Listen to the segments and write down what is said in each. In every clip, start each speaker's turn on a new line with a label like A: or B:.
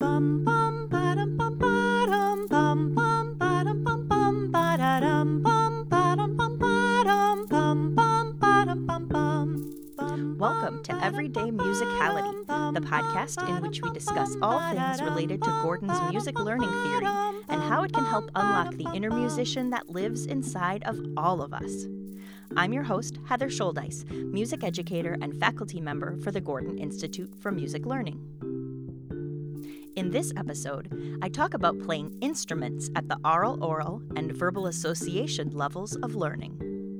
A: bum bum ba-dum bum ba-dum bum bum ba-dum bum bum ba-da-dum bum ba-dum bum ba-dum bum bum ba-dum bum bum.
B: Welcome to Everyday Musicality, the podcast in which we discuss all things related to Gordon's music learning theory and how it can help unlock the inner musician that lives inside of all of us. I'm your host, Heather Scholdeis, music educator and faculty member for the Gordon Institute for Music Learning. In this episode, I talk about playing instruments at the aural, and verbal association levels of learning.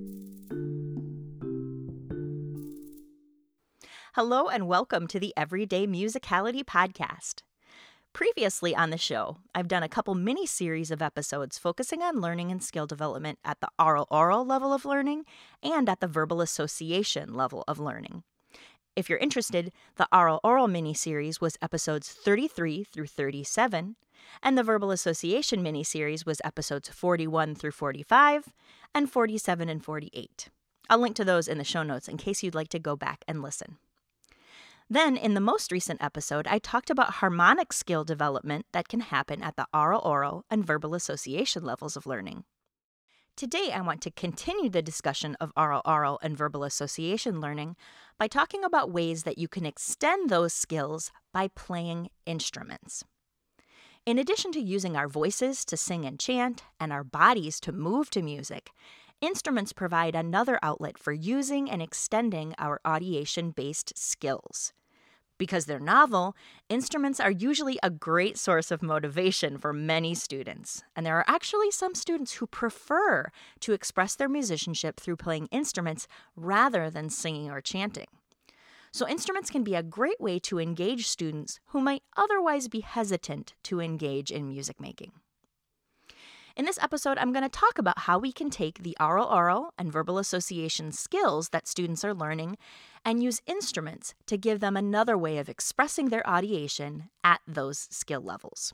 B: Hello and welcome to the Everyday Musicality podcast. Previously on the show, I've done a couple mini-series of episodes focusing on learning and skill development at the aural level of learning and at the verbal association level of learning. If you're interested, the aural mini-series was episodes 33 through 37, and the verbal association mini-series was episodes 41 through 45, and 47 and 48. I'll link to those in the show notes in case you'd like to go back and listen. Then, in the most recent episode, I talked about harmonic skill development that can happen at the aural, and verbal association levels of learning. Today, I want to continue the discussion of aural, and verbal association learning by talking about ways that you can extend those skills by playing instruments. In addition to using our voices to sing and chant and our bodies to move to music, instruments provide another outlet for using and extending our audiation-based skills. Because they're novel, instruments are usually a great source of motivation for many students, and there are actually some students who prefer to express their musicianship through playing instruments rather than singing or chanting. So instruments can be a great way to engage students who might otherwise be hesitant to engage in music making. In this episode, I'm going to talk about how we can take the aural, and verbal association skills that students are learning and use instruments to give them another way of expressing their audiation at those skill levels.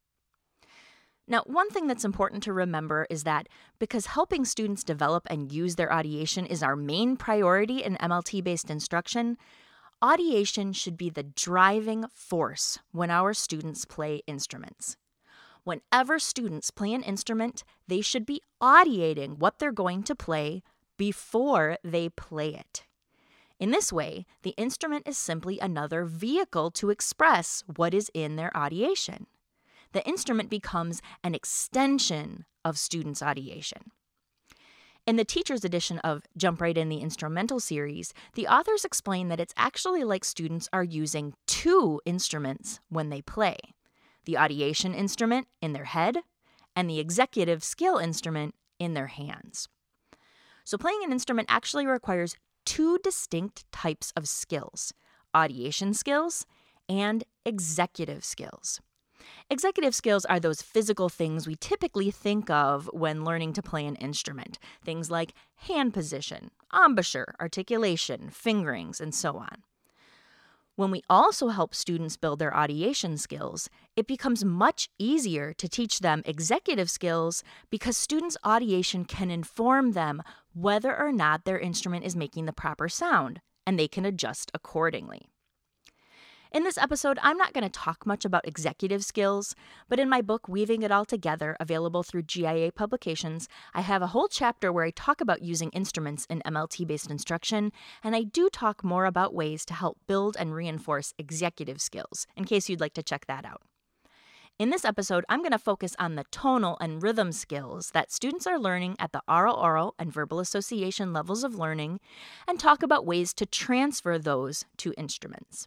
B: Now, one thing that's important to remember is that because helping students develop and use their audiation is our main priority in MLT-based instruction, audiation should be the driving force when our students play instruments. Whenever students play an instrument, they should be audiating what they're going to play before they play it. In this way, the instrument is simply another vehicle to express what is in their audiation. The instrument becomes an extension of students' audiation. In the teacher's edition of Jump Right In the Instrumental series, the authors explain that it's actually like students are using two instruments when they play. The audiation instrument in their head, and the executive skill instrument in their hands. So playing an instrument actually requires two distinct types of skills: audiation skills and executive skills. Executive skills are those physical things we typically think of when learning to play an instrument. Things like hand position, embouchure, articulation, fingerings, and so on. When we also help students build their audiation skills, it becomes much easier to teach them executive skills because students' audiation can inform them whether or not their instrument is making the proper sound, and they can adjust accordingly. In this episode, I'm not going to talk much about executive skills, but in my book, Weaving It All Together, available through GIA Publications, I have a whole chapter where I talk about using instruments in MLT-based instruction, and I do talk more about ways to help build and reinforce executive skills, in case you'd like to check that out. In this episode, I'm going to focus on the tonal and rhythm skills that students are learning at the aural, and verbal association levels of learning, and talk about ways to transfer those to instruments.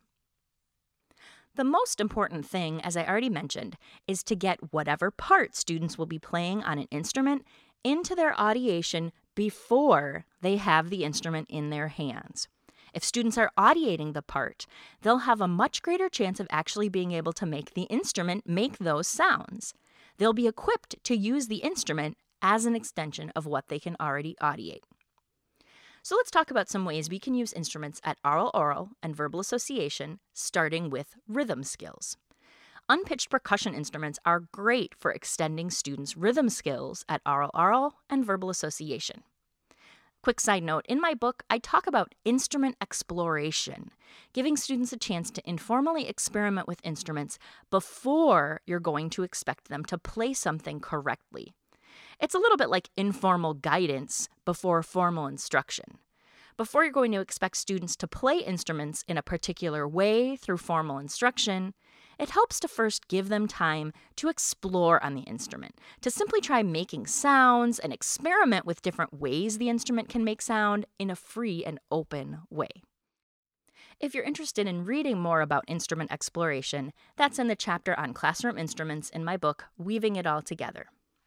B: The most important thing, as I already mentioned, is to get whatever part students will be playing on an instrument into their audiation before they have the instrument in their hands. If students are audiating the part, they'll have a much greater chance of actually being able to make the instrument make those sounds. They'll be equipped to use the instrument as an extension of what they can already audiate. So let's talk about some ways we can use instruments at aural, and verbal association, starting with rhythm skills. Unpitched percussion instruments are great for extending students' rhythm skills at aural, and verbal association. Quick side note, in my book, I talk about instrument exploration, giving students a chance to informally experiment with instruments before you're going to expect them to play something correctly. It's a little bit like informal guidance before formal instruction. Before you're going to expect students to play instruments in a particular way through formal instruction, it helps to first give them time to explore on the instrument, to simply try making sounds and experiment with different ways the instrument can make sound in a free and open way. If you're interested in reading more about instrument exploration, that's in the chapter on classroom instruments in my book, Weaving It All Together.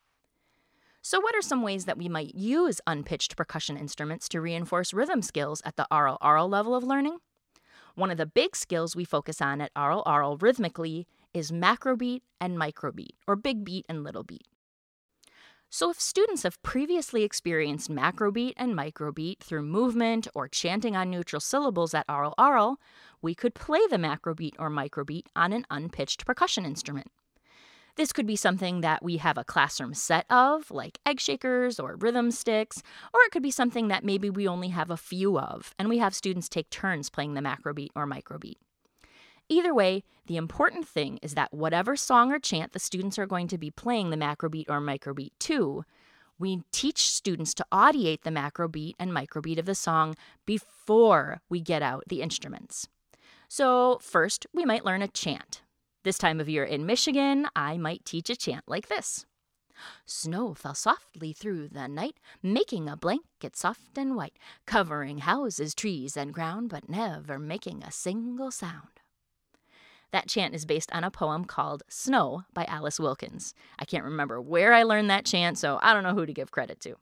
B: So what are some ways that we might use unpitched percussion instruments to reinforce rhythm skills at the aural level of learning? One of the big skills we focus on at aural rhythmically is macrobeat and microbeat, or big beat and little beat. So if students have previously experienced macrobeat and microbeat through movement or chanting on neutral syllables at aural, we could play the macrobeat or microbeat on an unpitched percussion instrument. This could be something that we have a classroom set of, like egg shakers or rhythm sticks, or it could be something that maybe we only have a few of, and we have students take turns playing the macrobeat or microbeat. Either way, the important thing is that whatever song or chant the students are going to be playing the macrobeat or microbeat to, we teach students to audiate the macrobeat and microbeat of the song before we get out the instruments. So first, we might learn a chant. This time of year in Michigan, I might teach a chant like this. Snow fell softly through the night, making a blanket soft and white, covering houses, trees, and ground, but never making a single sound. That chant is based on a poem called Snow by Alice Wilkins. I can't remember where I learned that chant, so I don't know who to give credit to.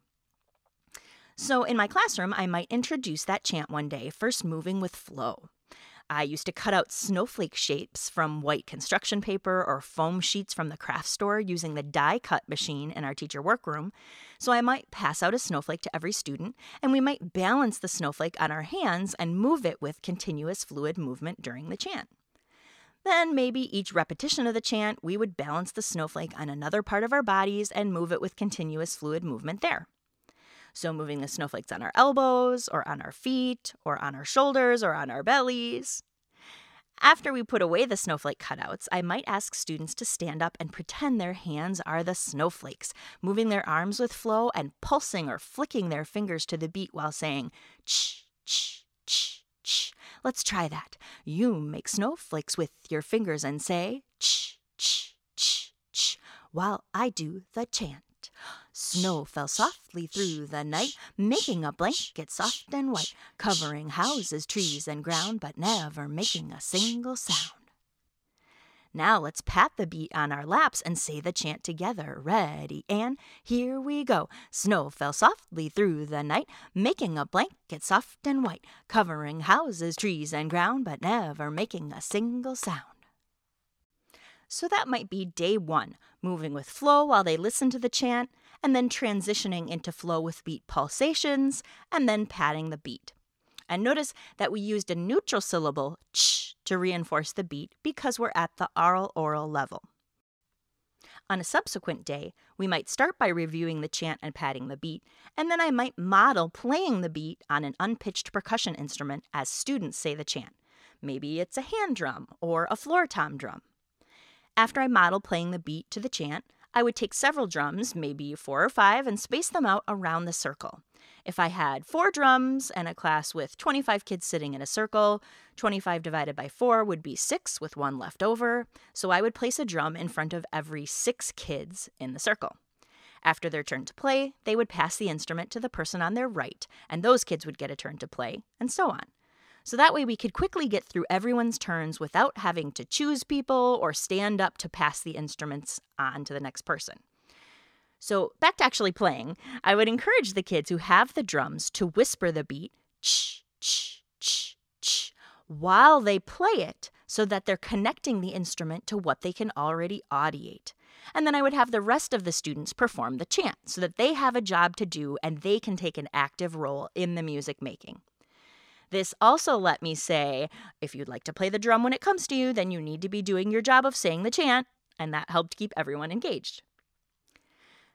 B: So in my classroom, I might introduce that chant one day, first moving with flow. I used to cut out snowflake shapes from white construction paper or foam sheets from the craft store using the die cut machine in our teacher workroom. So I might pass out a snowflake to every student, and we might balance the snowflake on our hands and move it with continuous fluid movement during the chant. Then maybe each repetition of the chant, we would balance the snowflake on another part of our bodies and move it with continuous fluid movement there. So moving the snowflakes on our elbows, or on our feet, or on our shoulders, or on our bellies. After we put away the snowflake cutouts, I might ask students to stand up and pretend their hands are the snowflakes, moving their arms with flow and pulsing or flicking their fingers to the beat while saying, ch, ch, ch, ch. Let's try that. You make snowflakes with your fingers and say, ch, ch, ch, ch, while I do the chant. Snow fell softly through the night, making a blanket soft and white, covering houses, trees, and ground, but never making a single sound. Now let's pat the beat on our laps and say the chant together. Ready, and here we go. Snow fell softly through the night, making a blanket soft and white, covering houses, trees, and ground, but never making a single sound. So that might be day one, moving with flow while they listen to the chant, and then transitioning into flow with beat pulsations, and then patting the beat. And notice that we used a neutral syllable, ch, to reinforce the beat because we're at the aural level. On a subsequent day, we might start by reviewing the chant and patting the beat, and then I might model playing the beat on an unpitched percussion instrument as students say the chant. Maybe it's a hand drum or a floor tom drum. After I model playing the beat to the chant, I would take several drums, maybe 4 or 5, and space them out around the circle. If I had 4 drums and a class with 25 kids sitting in a circle, 25 divided by 4 would be 6 with 1 left over, so I would place a drum in front of every 6 kids in the circle. After their turn to play, they would pass the instrument to the person on their right, and those kids would get a turn to play, and so on. So that way we could quickly get through everyone's turns without having to choose people or stand up to pass the instruments on to the next person. So back to actually playing, I would encourage the kids who have the drums to whisper the beat, ch, ch, ch, ch, while they play it so that they're connecting the instrument to what they can already audiate. And then I would have the rest of the students perform the chant so that they have a job to do and they can take an active role in the music making. This also let me say, if you'd like to play the drum when it comes to you, then you need to be doing your job of saying the chant, and that helped keep everyone engaged.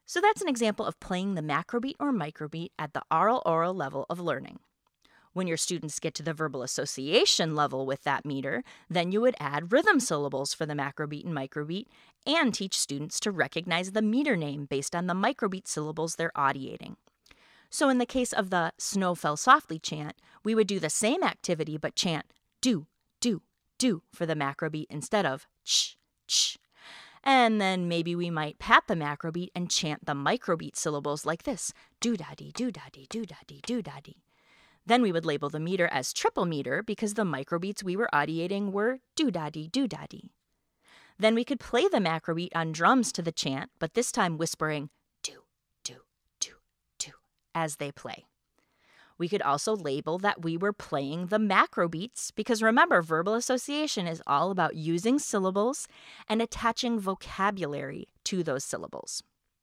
B: So that's an example of playing the macrobeat or microbeat at the aural-oral level of learning. When your students get to the verbal association level with that meter, then you would add rhythm syllables for the macrobeat and microbeat and teach students to recognize the meter name based on the microbeat syllables they're audiating. So in the case of the Snow Fell Softly chant, we would do the same activity but chant do, do, do for the macrobeat instead of ch, ch. And then maybe we might pat the macrobeat and chant the microbeat syllables like this, do-da-dee, do-da-dee, do-da-dee, do-da-dee. Then we would label the meter as triple meter because the microbeats we were audiating were do-da-dee, do-da-dee. Then we could play the macrobeat on drums to the chant, but this time whispering do, do, do, do as they play. We could also label that we were playing the macrobeats because remember, verbal association is all about using syllables and attaching vocabulary to those syllables.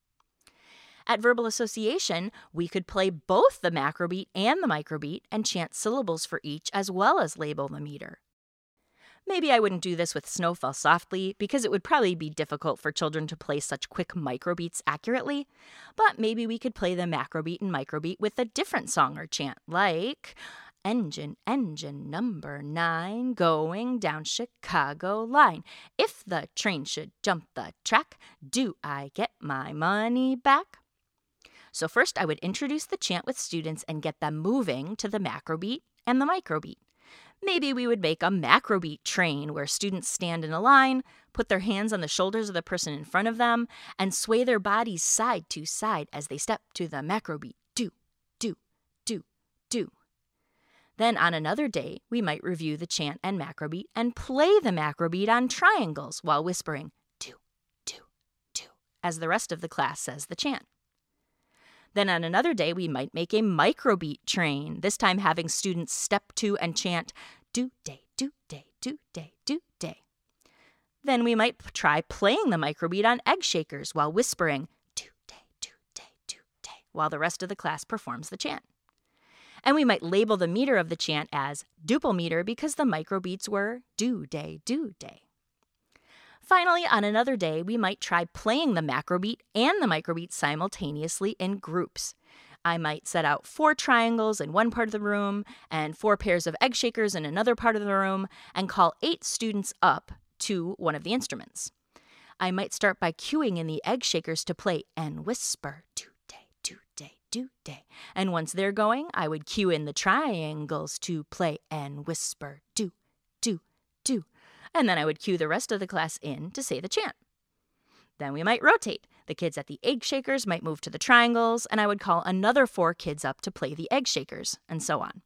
B: At verbal association, we could play both the macrobeat and the microbeat and chant syllables for each as well as label the meter. Maybe I wouldn't do this with Snow Fell Softly because it would probably be difficult for children to play such quick microbeats accurately, but maybe we could play the macrobeat and microbeat with a different song or chant like engine, engine number 9 going down Chicago line. If the train should jump the track, do I get my money back? So first I would introduce the chant with students and get them moving to the macrobeat and the microbeat. Maybe we would make a macrobeat train where students stand in a line, put their hands on the shoulders of the person in front of them, and sway their bodies side to side as they step to the macrobeat. Do, do, do, do. Then on another day, we might review the chant and macrobeat and play the macrobeat on triangles while whispering do, do, do as the rest of the class says the chant. Then on another day, we might make a microbeat train, this time having students step to and chant do day, do day, do day, do day. Then we might try playing the microbeat on egg shakers while whispering do day, do day, do day, while the rest of the class performs the chant. And we might label the meter of the chant as duple meter because the microbeats were do day, do day. Finally, on another day, we might try playing the macrobeat and the microbeat simultaneously in groups. I might set out 4 triangles in one part of the room and 4 pairs of egg shakers in another part of the room and call 8 students up to one of the instruments. I might start by cueing in the egg shakers to play and whisper, do day, do day, do day. And once they're going, I would cue in the triangles to play and whisper, do, do, do. And then I would cue the rest of the class in to say the chant. Then we might rotate. The kids at the egg shakers might move to the triangles, and I would call another 4 kids up to play the egg shakers, and so on.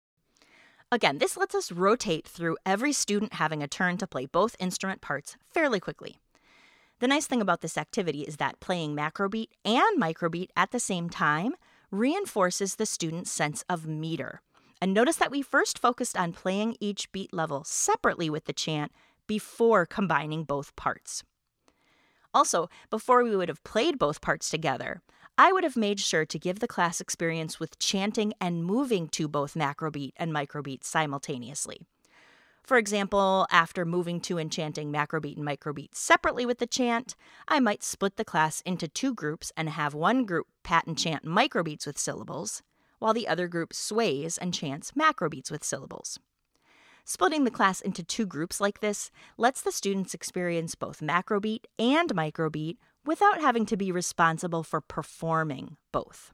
B: Again, this lets us rotate through every student having a turn to play both instrument parts fairly quickly. The nice thing about this activity is that playing macrobeat and microbeat at the same time reinforces the student's sense of meter. And notice that we first focused on playing each beat level separately with the chant before combining both parts. Also, before we would have played both parts together, I would have made sure to give the class experience with chanting and moving to both macrobeat and microbeat simultaneously. For example, after moving to and chanting macrobeat and microbeat separately with the chant, I might split the class into 2 groups and have one group pat and chant microbeats with syllables, while the other group sways and chants macrobeats with syllables. Splitting the class into 2 groups like this lets the students experience both macrobeat and microbeat without having to be responsible for performing both.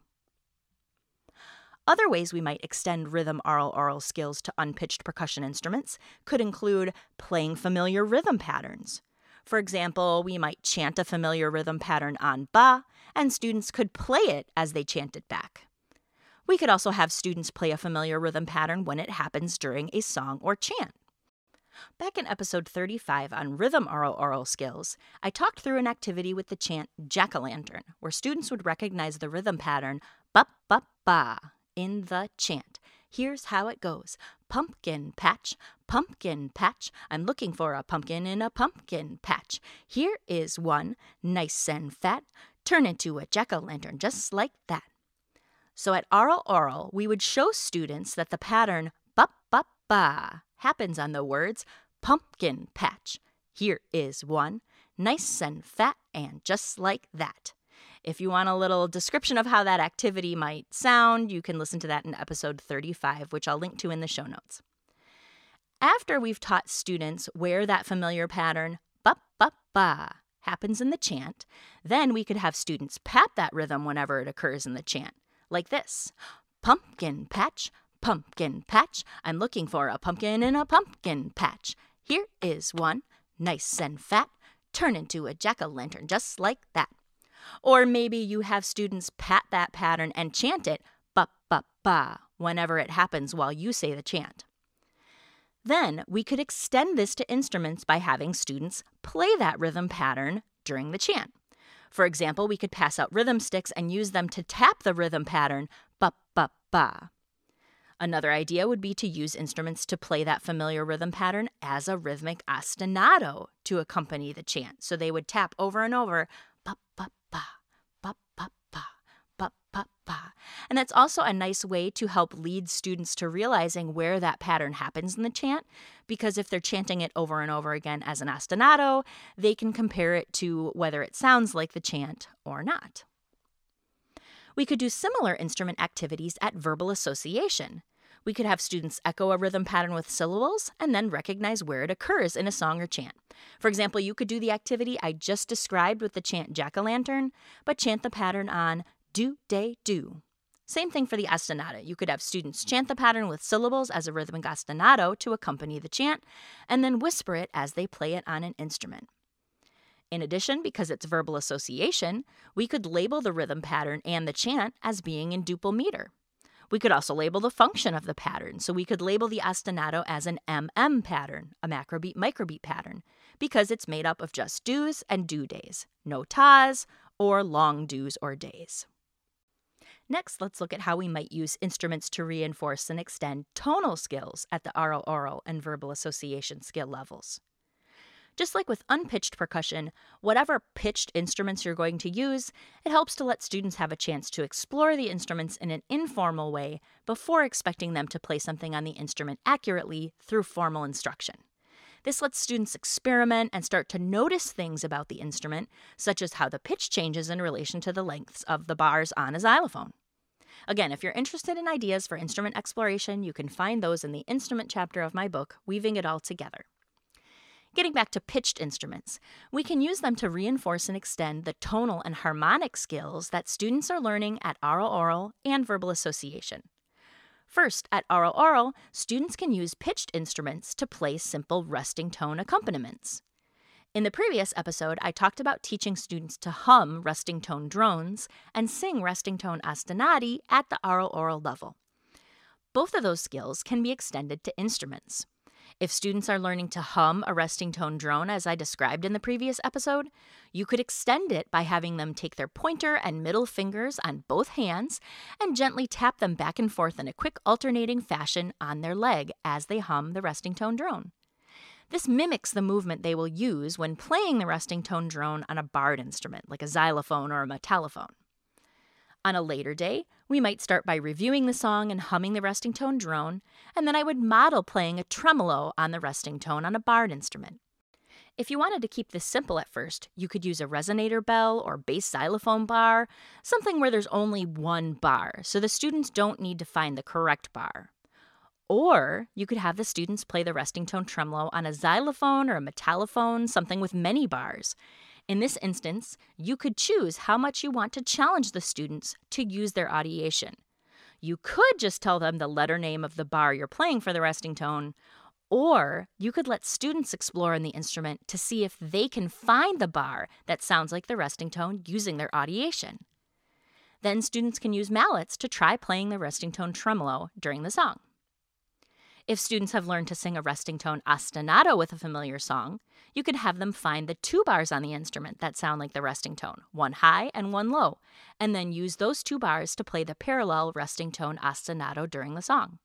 B: Other ways we might extend rhythm aural skills to unpitched percussion instruments could include playing familiar rhythm patterns. For example, we might chant a familiar rhythm pattern on ba, and students could play it as they chant it back. We could also have students play a familiar rhythm pattern when it happens during a song or chant. Back in episode 35 on rhythm aural skills, I talked through an activity with the chant Jack-o'-lantern, where students would recognize the rhythm pattern ba-ba-ba in the chant. Here's how it goes. Pumpkin patch, I'm looking for a pumpkin in a pumpkin patch. Here is one, nice and fat, turn into a jack-o'-lantern just like that. So at aural, we would show students that the pattern ba-ba-ba happens on the words pumpkin patch. Here is one, nice and fat and just like that. If you want a little description of how that activity might sound, you can listen to that in episode 35, which I'll link to in the show notes. After we've taught students where that familiar pattern, ba-ba-ba, happens in the chant, then we could have students pat that rhythm whenever it occurs in the chant, like this. Pumpkin patch, I'm looking for a pumpkin in a pumpkin patch. Here is one, nice and fat, turn into a jack-o'-lantern just like that. Or maybe you have students pat that pattern and chant it, ba-ba-ba, whenever it happens while you say the chant. Then we could extend this to instruments by having students play that rhythm pattern during the chant. For example, we could pass out rhythm sticks and use them to tap the rhythm pattern, ba-ba-ba. Another idea would be to use instruments to play that familiar rhythm pattern as a rhythmic ostinato to accompany the chant. So they would tap over and over, ba-ba-ba, ba-ba-ba, ba-ba-ba. And that's also a nice way to help lead students to realizing where that pattern happens in the chant, because if they're chanting it over and over again as an ostinato, they can compare it to whether it sounds like the chant or not. We could do similar instrument activities at verbal association. We could have students echo a rhythm pattern with syllables and then recognize where it occurs in a song or chant. For example, you could do the activity I just described with the chant jack-o'-lantern, but chant the pattern on do-day-do. Same thing for the ostinato. You could have students chant the pattern with syllables as a rhythmic ostinato to accompany the chant, and then whisper it as they play it on an instrument. In addition, because it's verbal association, we could label the rhythm pattern and the chant as being in duple meter. We could also label the function of the pattern, so we could label the ostinato as an MM pattern, a macrobeat microbeat pattern, because it's made up of just do's and do days, no tas or long do's or days. Next, let's look at how we might use instruments to reinforce and extend tonal skills at the aural and verbal association skill levels. Just like with unpitched percussion, whatever pitched instruments you're going to use, it helps to let students have a chance to explore the instruments in an informal way before expecting them to play something on the instrument accurately through formal instruction. This lets students experiment and start to notice things about the instrument, such as how the pitch changes in relation to the lengths of the bars on a xylophone. Again, if you're interested in ideas for instrument exploration, you can find those in the instrument chapter of my book, Weaving It All Together. Getting back to pitched instruments, we can use them to reinforce and extend the tonal and harmonic skills that students are learning at aural and verbal association. First, at aural, students can use pitched instruments to play simple resting tone accompaniments. In the previous episode, I talked about teaching students to hum resting tone drones and sing resting tone ostinati at the aural level. Both of those skills can be extended to instruments. If students are learning to hum a resting tone drone, as I described in the previous episode, you could extend it by having them take their pointer and middle fingers on both hands and gently tap them back and forth in a quick alternating fashion on their leg as they hum the resting tone drone. This mimics the movement they will use when playing the resting tone drone on a barred instrument, like a xylophone or a metallophone. On a later day, we might start by reviewing the song and humming the resting tone drone, and then I would model playing a tremolo on the resting tone on a barred instrument. If you wanted to keep this simple at first, you could use a resonator bell or bass xylophone bar, something where there's only one bar, so the students don't need to find the correct bar. Or you could have the students play the resting tone tremolo on a xylophone or a metallophone, something with many bars. In this instance, you could choose how much you want to challenge the students to use their audiation. You could just tell them the letter name of the bar you're playing for the resting tone, or you could let students explore in the instrument to see if they can find the bar that sounds like the resting tone using their audiation. Then students can use mallets to try playing the resting tone tremolo during the song. If students have learned to sing a resting tone ostinato with a familiar song, you could have them find the two bars on the instrument that sound like the resting tone, one high and one low, and then use those two bars to play the parallel resting tone ostinato during the song.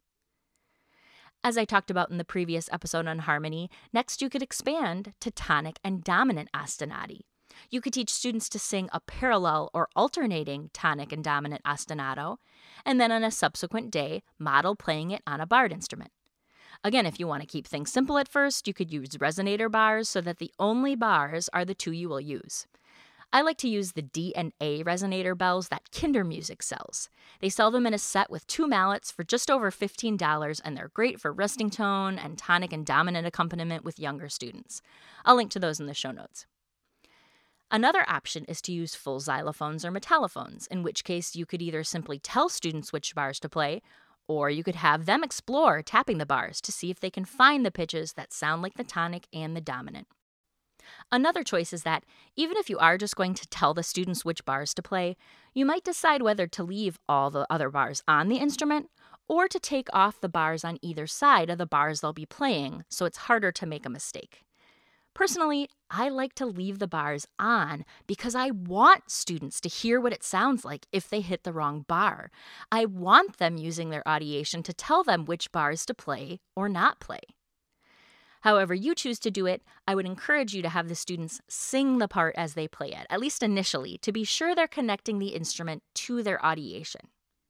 B: As I talked about in the previous episode on harmony, next you could expand to tonic and dominant ostinati. You could teach students to sing a parallel or alternating tonic and dominant ostinato, and then on a subsequent day, model playing it on a barred instrument. Again, if you want to keep things simple at first, you could use resonator bars so that the only bars are the two you will use. I like to use the D and A resonator bells that Kindermusik sells. They sell them in a set with 2 mallets for just over $15, and they're great for resting tone and tonic and dominant accompaniment with younger students. I'll link to those in the show notes. Another option is to use full xylophones or metallophones, in which case you could either simply tell students which bars to play, or you could have them explore tapping the bars to see if they can find the pitches that sound like the tonic and the dominant. Another choice is that, even if you are just going to tell the students which bars to play, you might decide whether to leave all the other bars on the instrument or to take off the bars on either side of the bars they'll be playing so it's harder to make a mistake. Personally, I like to leave the bars on because I want students to hear what it sounds like if they hit the wrong bar. I want them using their audiation to tell them which bars to play or not play. However you choose to do it, I would encourage you to have the students sing the part as they play it, at least initially, to be sure they're connecting the instrument to their audiation.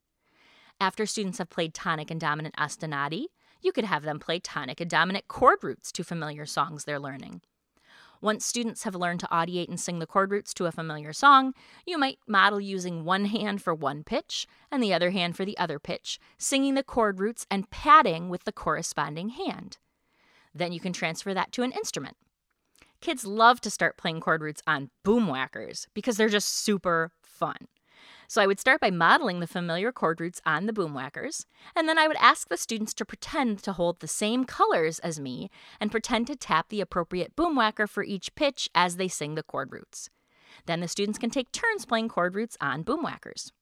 B: After students have played tonic and dominant ostinati, you could have them play tonic and dominant chord roots to familiar songs they're learning. Once students have learned to audiate and sing the chord roots to a familiar song, you might model using one hand for one pitch and the other hand for the other pitch, singing the chord roots and padding with the corresponding hand. Then you can transfer that to an instrument. Kids love to start playing chord roots on boom whackers because they're just super fun. So I would start by modeling the familiar chord roots on the boom whackers, and then I would ask the students to pretend to hold the same colors as me and pretend to tap the appropriate boom whacker for each pitch as they sing the chord roots. Then the students can take turns playing chord roots on boom whackers.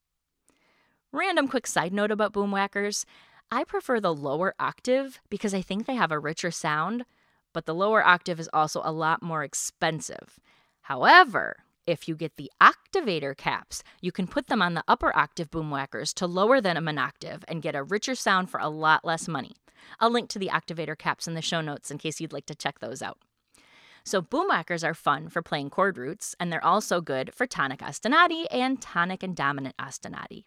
B: Random quick side note about boom whackers. I prefer the lower octave because I think they have a richer sound, but the lower octave is also a lot more expensive. However, if you get the octavator caps, you can put them on the upper octave boom whackers to lower them an octave and get a richer sound for a lot less money. I'll link to the octavator caps in the show notes in case you'd like to check those out. So boom whackers are fun for playing chord roots, and they're also good for tonic ostinati and tonic and dominant ostinati.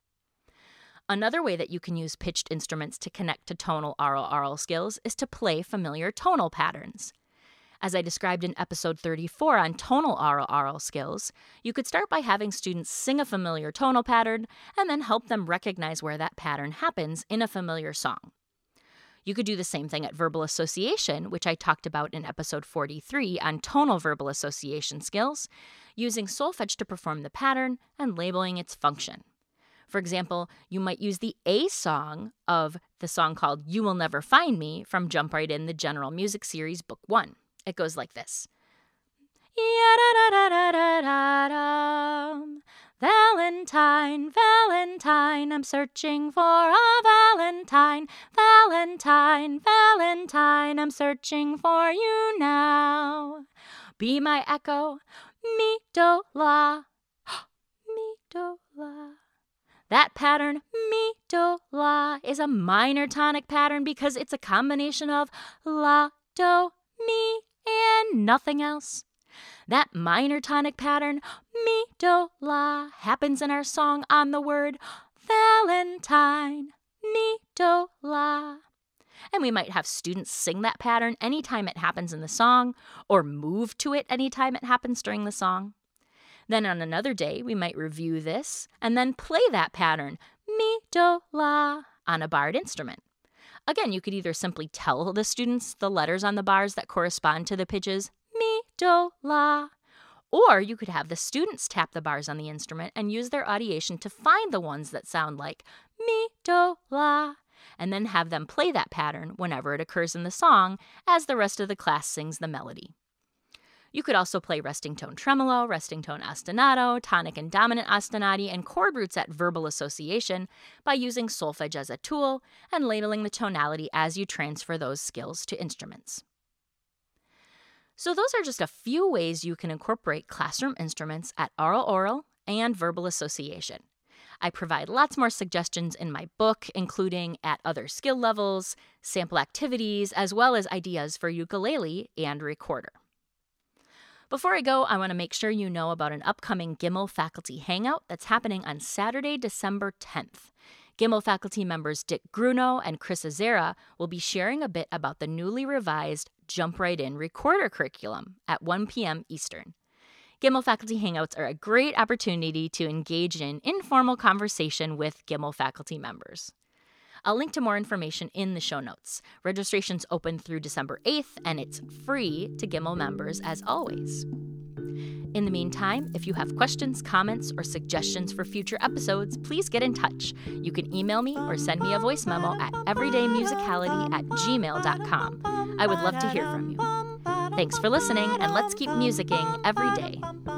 B: Another way that you can use pitched instruments to connect to tonal aural skills is to play familiar tonal patterns. As I described in episode 34 on tonal aural skills, you could start by having students sing a familiar tonal pattern and then help them recognize where that pattern happens in a familiar song. You could do the same thing at verbal association, which I talked about in episode 43 on tonal verbal association skills, using solfege to perform the pattern and labeling its function. For example, you might use the A song of the song called You Will Never Find Me from Jump Right In, the General Music Series, Book 1. It goes like this. Valentine, Valentine, I'm searching for a Valentine. Valentine, Valentine, I'm searching for you now. Be my echo, mi, do, la, mi, do, la. That pattern, mi, do, la, is a minor tonic pattern because it's a combination of la, do, mi, and nothing else. That minor tonic pattern, mi, do, la, happens in our song on the word Valentine, mi, do, la. And we might have students sing that pattern anytime it happens in the song, or move to it anytime it happens during the song. Then on another day, we might review this and then play that pattern, mi, do, la, on a barred instrument. Again, you could either simply tell the students the letters on the bars that correspond to the pitches, mi, do, la, or you could have the students tap the bars on the instrument and use their audiation to find the ones that sound like mi, do, la, and then have them play that pattern whenever it occurs in the song as the rest of the class sings the melody. You could also play resting tone tremolo, resting tone ostinato, tonic and dominant ostinati, and chord roots at verbal association by using solfege as a tool and labeling the tonality as you transfer those skills to instruments. So those are just a few ways you can incorporate classroom instruments at aural and verbal association. I provide lots more suggestions in my book, including at other skill levels, sample activities, as well as ideas for ukulele and recorder. Before I go, I want to make sure you know about an upcoming GIML faculty hangout that's happening on Saturday, December 10th. GIML faculty members Dick Gruno and Chris Azera will be sharing a bit about the newly revised Jump Right In recorder curriculum at 1 p.m. Eastern. Gimel Faculty Hangouts are a great opportunity to engage in informal conversation with Gimel faculty members. I'll link to more information in the show notes. Registration's open through December 8th, and it's free to Gimel members as always. In the meantime, if you have questions, comments, or suggestions for future episodes, please get in touch. You can email me or send me a voice memo at everydaymusicality@gmail.com. I would love to hear from you. Thanks for listening, and let's keep musicking every day.